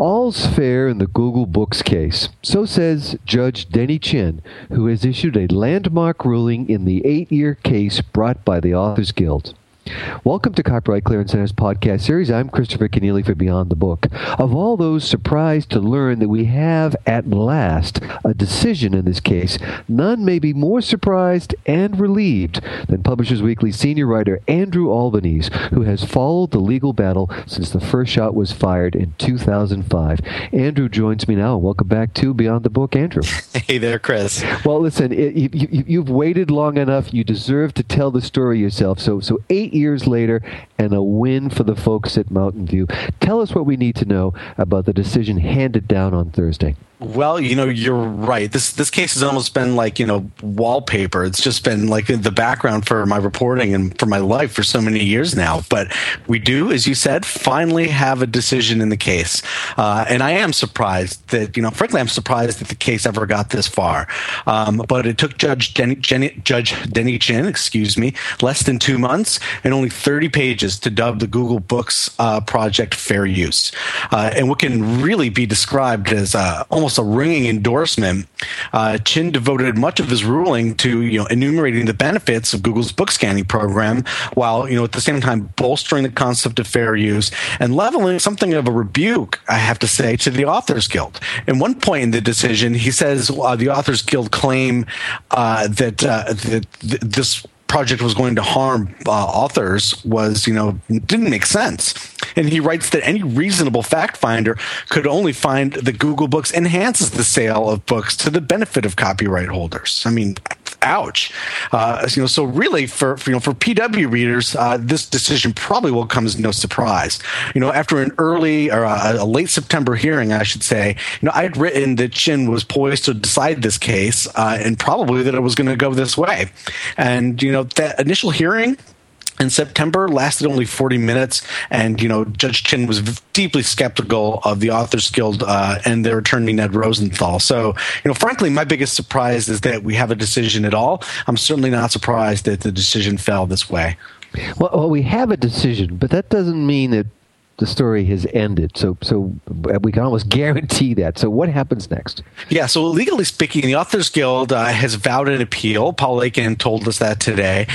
All's fair in the Google Books case. So says Judge Denny Chin, who has issued a landmark ruling in the 8-year case brought by the Authors Guild. Welcome to Copyright Clearance Center's podcast series. I'm Christopher Kenneally for Beyond the Book. Of all those surprised to learn that we have, at last, a decision in this case, none may be more surprised and relieved than Publishers Weekly senior writer Andrew Albanese, who has followed the legal battle since the first shot was fired in 2005. Andrew joins me now, and welcome back to Beyond the Book. Andrew. Hey there, Chris. Well, listen, you've waited long enough. You deserve to tell the story yourself. So 8 years later, and a win for the folks at Mountain View. Tell us what we need to know about the decision handed down on Thursday. Well, you're right. This case has almost been like, wallpaper. It's just been like the background for my reporting and for my life for so many years now. But we do, as you said, finally have a decision in the case. And I am surprised that, frankly, I'm surprised that the case ever got this far. But it took Judge Denny Chin, less than 2 months and only 30 pages to dub the Google Books project fair use. And what can really be described as almost a ringing endorsement, Chin devoted much of his ruling to enumerating the benefits of Google's book scanning program, while at the same time bolstering the concept of fair use and leveling something of a rebuke, I have to say, to the Authors Guild. At one point in the decision, he says the Authors Guild claim that this project was going to harm authors didn't make sense. And he writes that any reasonable fact finder could only find that Google Books enhances the sale of books to the benefit of copyright holders. I mean, ouch. So really for PW readers, this decision probably will come as no surprise. After an early or a late September hearing, I should say, I had written that Chin was poised to decide this case and probably that it was going to go this way. And, that initial hearing in September lasted only 40 minutes, and Judge Chin was deeply skeptical of the Authors Guild and their attorney Ned Rosenthal. So, frankly, my biggest surprise is that we have a decision at all. I'm certainly not surprised that the decision fell this way. Well, we have a decision, but that doesn't mean that the story has ended. So we can almost guarantee that. So what happens next? Yeah, so legally speaking, the Authors Guild has vowed an appeal. Paul Aiken told us that today.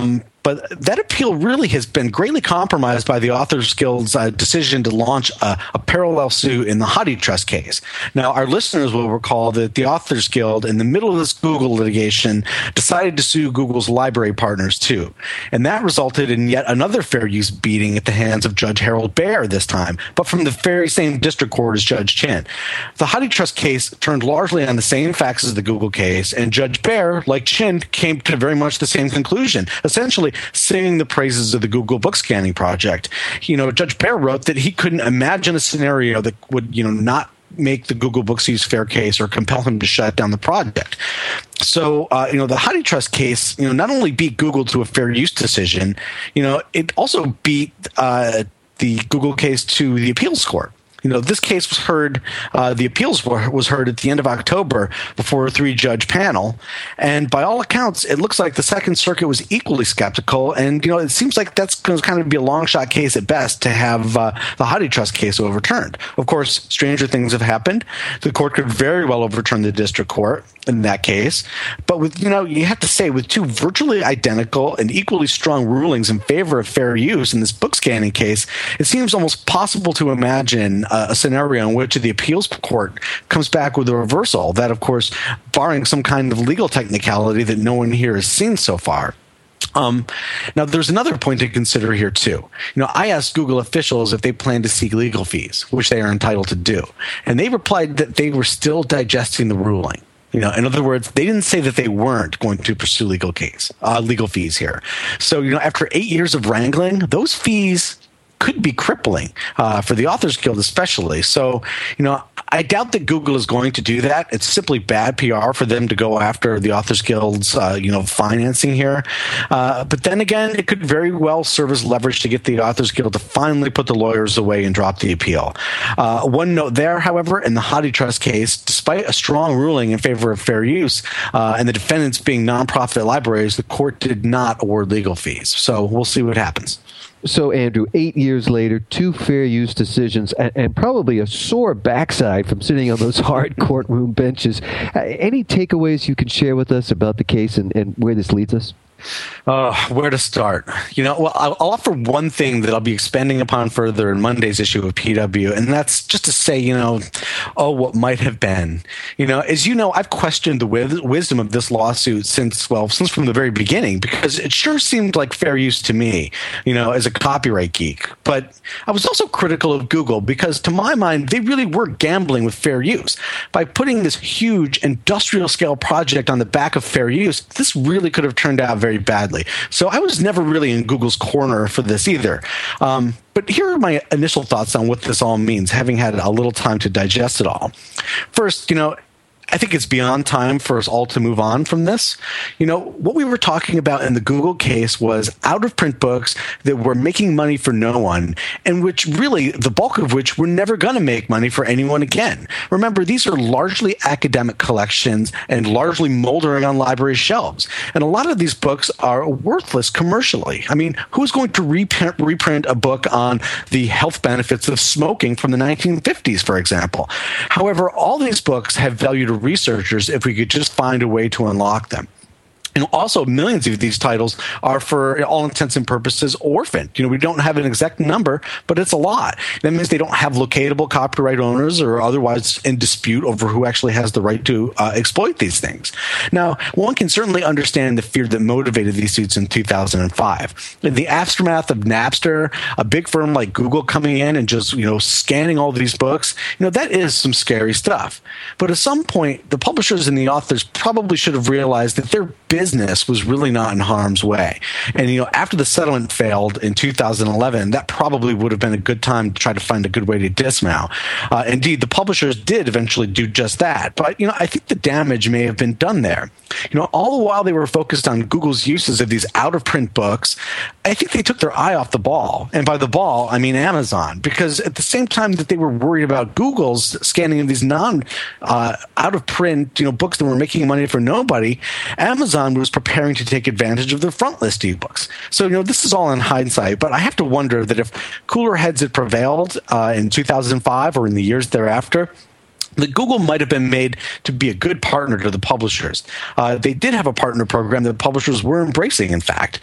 But that appeal really has been greatly compromised by the Authors Guild's decision to launch a parallel suit in the HathiTrust case. Now, our listeners will recall that the Authors Guild, in the middle of this Google litigation, decided to sue Google's library partners too. And that resulted in yet another fair use beating at the hands of Judge Harold Baer this time, but from the very same district court as Judge Chin. The HathiTrust case turned largely on the same facts as the Google case, and Judge Baer, like Chin, came to very much the same conclusion, essentially singing the praises of the Google book scanning project. Judge Baer wrote that he couldn't imagine a scenario that would, not make the Google Books use fair case or compel him to shut down the project. So, the HathiTrust case, not only beat Google to a fair use decision, it also beat the Google case to the appeals court. This case was heard, the appeals was heard at the end of October before a 3-judge panel. And by all accounts, it looks like the Second Circuit was equally skeptical. And, it seems like that's going to kind of be a long shot case at best to have the HathiTrust case overturned. Of course, stranger things have happened. The court could very well overturn the district court in that case. But with, you have to say, with two virtually identical and equally strong rulings in favor of fair use in this book scanning case, it seems almost possible to imagine a scenario in which the appeals court comes back with a reversal. That, of course, barring some kind of legal technicality that no one here has seen so far. Now, there's another point to consider here, too. I asked Google officials if they plan to seek legal fees, which they are entitled to do. And they replied that they were still digesting the ruling. In other words, they didn't say that they weren't going to pursue legal fees here. So, after 8 years of wrangling, those fees could be crippling for the Authors Guild especially. So, I doubt that Google is going to do that. It's simply bad PR for them to go after the Authors Guild's, financing here. But then again, it could very well serve as leverage to get the Authors Guild to finally put the lawyers away and drop the appeal. One note there, however, in the HathiTrust case, despite a strong ruling in favor of fair use and the defendants being nonprofit libraries, the court did not award legal fees. So we'll see what happens. So, Andrew, 8 years later, two fair use decisions, and probably a sore backside from sitting on those hard courtroom benches. Any takeaways you can share with us about the case and where this leads us? Where to start? Well, I'll offer one thing that I'll be expanding upon further in Monday's issue of PW, and that's just to say, what might have been. As you know, I've questioned the wisdom of this lawsuit since from the very beginning, because it sure seemed like fair use to me, as a copyright geek. But I was also critical of Google because, to my mind, they really were gambling with fair use. By putting this huge industrial scale project on the back of fair use, this really could have turned out very badly. So I was never really in Google's corner for this either. But here are my initial thoughts on what this all means, having had a little time to digest it all. First, I think it's beyond time for us all to move on from this. What we were talking about in the Google case was out-of-print books that were making money for no one, and which really, the bulk of which were never going to make money for anyone again. Remember, these are largely academic collections and largely moldering on library shelves. And a lot of these books are worthless commercially. I mean, who's going to reprint a book on the health benefits of smoking from the 1950s, for example? However, all these books have value to researchers if we could just find a way to unlock them. And also, millions of these titles are, for all intents and purposes, orphaned. We don't have an exact number, but it's a lot. That means they don't have locatable copyright owners or otherwise in dispute over who actually has the right to exploit these things. Now, one can certainly understand the fear that motivated these suits in 2005. In the aftermath of Napster, a big firm like Google coming in and just, scanning all these books, that is some scary stuff. But at some point, the publishers and the authors probably should have realized that their business was really not in harm's way. And, after the settlement failed in 2011, that probably would have been a good time to try to find a good way to dismount. Indeed, the publishers did eventually do just that. But, I think the damage may have been done there. All the while they were focused on Google's uses of these out-of-print books, I think they took their eye off the ball. And by the ball, I mean Amazon. Because at the same time that they were worried about Google's scanning of these out-of-print, books that were making money for nobody, Amazon was preparing to take advantage of their front list ebooks. So, this is all in hindsight, but I have to wonder that if cooler heads had prevailed in 2005 or in the years thereafter, that Google might have been made to be a good partner to the publishers. They did have a partner program that publishers were embracing, in fact.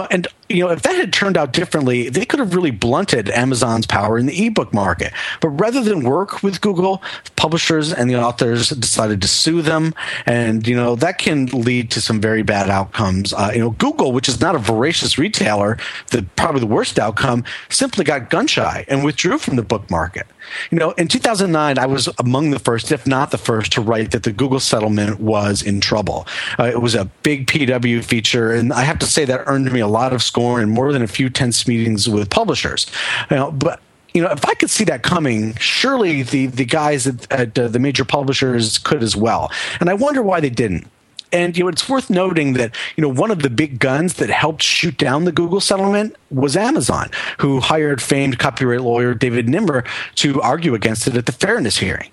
If that had turned out differently, they could have really blunted Amazon's power in the ebook market. But rather than work with Google, publishers and the authors decided to sue them, and that can lead to some very bad outcomes. Google, which is not a voracious retailer, probably the worst outcome, simply got gun shy and withdrew from the book market. In 2009, I was among the first, if not the first, to write that the Google settlement was in trouble. It was a big PW feature, and I have to say that earned me a lot of scorn and more than a few tense meetings with publishers. But if I could see that coming, surely the guys at the major publishers could as well. And I wonder why they didn't. And it's worth noting that one of the big guns that helped shoot down the Google settlement was Amazon, who hired famed copyright lawyer David Nimmer to argue against it at the fairness hearing.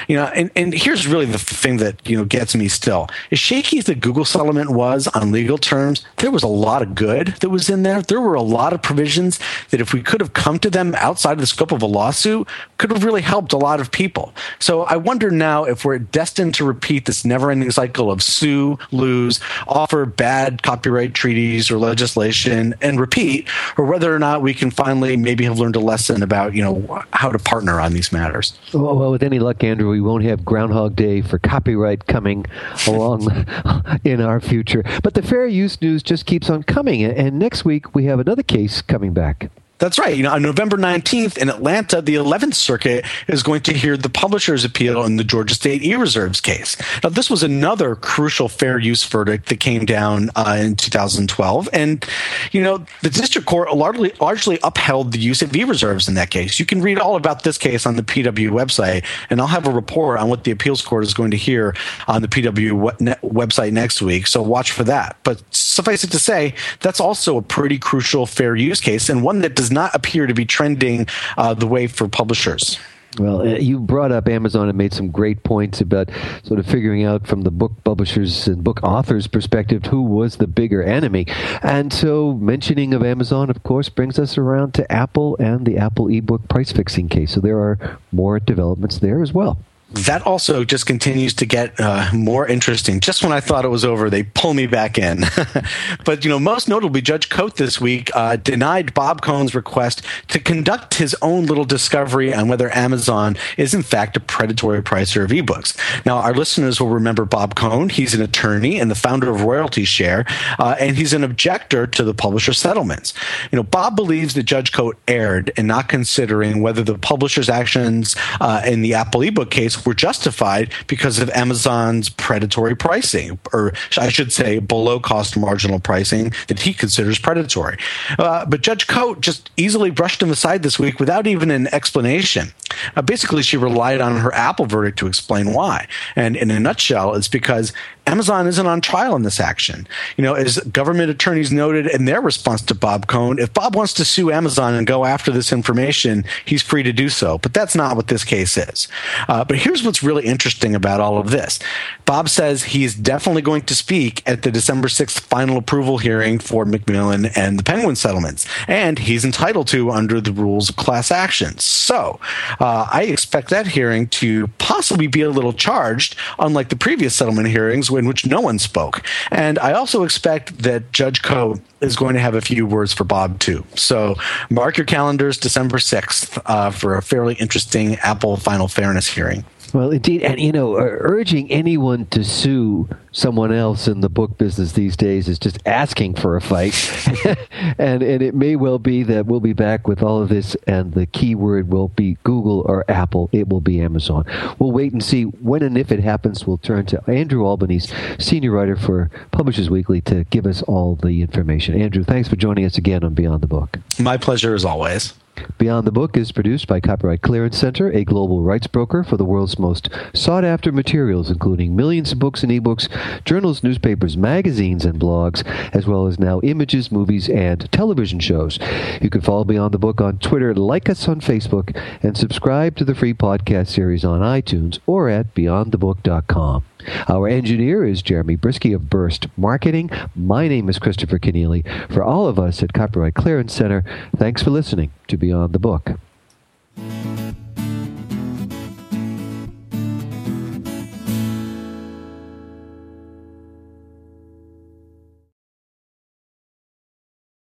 And here's really the thing that gets me still. As shaky as the Google settlement was on legal terms, there was a lot of good that was in there. There were a lot of provisions that, if we could have come to them outside of the scope of a lawsuit, could have really helped a lot of people. So I wonder now if we're destined to repeat this never-ending cycle of sue, lose, offer bad copyright treaties or legislation, and repeat, or whether or not we can finally maybe have learned a lesson about, how to partner on these matters. Well, with any luck, Andrew, we won't have Groundhog Day for copyright coming along in our future. But the fair use news just keeps on coming, and next week we have another case coming back. That's right. On November 19th in Atlanta, the 11th Circuit is going to hear the publisher's appeal in the Georgia State e-reserves case. Now, this was another crucial fair use verdict that came down in 2012. And, the district court largely upheld the use of e-reserves in that case. You can read all about this case on the PW website, and I'll have a report on what the appeals court is going to hear on the PW website next week. So watch for that. But suffice it to say, that's also a pretty crucial fair use case, and one that does not appear to be trending the way for publishers. Well, you brought up Amazon and made some great points about sort of figuring out from the book publishers and book authors' perspective who was the bigger enemy. And so mentioning of Amazon, of course, brings us around to Apple and the Apple ebook price fixing case. So there are more developments there as well. That also just continues to get more interesting. Just when I thought it was over, they pull me back in. But, most notably, Judge Cote this week denied Bob Cohn's request to conduct his own little discovery on whether Amazon is, in fact, a predatory pricer of ebooks. Now, our listeners will remember Bob Cohn. He's an attorney and the founder of Royalty Share, and he's an objector to the publisher settlements. Bob believes that Judge Cote erred in not considering whether the publisher's actions in the Apple ebook case were justified because of Amazon's predatory pricing, or I should say below cost marginal pricing that he considers predatory. But Judge Cote just easily brushed him aside this week without even an explanation. Basically, she relied on her Apple verdict to explain why. And in a nutshell, it's because Amazon isn't on trial in this action. As government attorneys noted in their response to Bob Cohn, if Bob wants to sue Amazon and go after this information, he's free to do so. But that's not what this case is. But here's what's really interesting about all of this. Bob says he's definitely going to speak at the December 6th final approval hearing for Macmillan and the Penguin settlements. And he's entitled to under the rules of class actions. So I expect that hearing to possibly be a little charged, unlike the previous settlement hearings in which no one spoke. And I also expect that Judge Cote is going to have a few words for Bob, too. So mark your calendars, December 6th, for a fairly interesting Apple final fairness hearing. Well, indeed. And, urging anyone to sue someone else in the book business these days is just asking for a fight. and it may well be that we'll be back with all of this, and the key word will be Google or Apple. It will be Amazon. We'll wait and see when and if it happens. We'll turn to Andrew Albanese, senior writer for Publishers Weekly, to give us all the information. Andrew, thanks for joining us again on Beyond the Book. My pleasure, as always. Beyond the Book is produced by Copyright Clearance Center, a global rights broker for the world's most sought-after materials, including millions of books and ebooks, journals, newspapers, magazines, and blogs, as well as now images, movies, and television shows. You can follow Beyond the Book on Twitter, like us on Facebook, and subscribe to the free podcast series on iTunes or at beyondthebook.com. Our engineer is Jeremy Brisky of Burst Marketing. My name is Christopher Keneally. For all of us at Copyright Clearance Center, thanks for listening to Beyond the Book.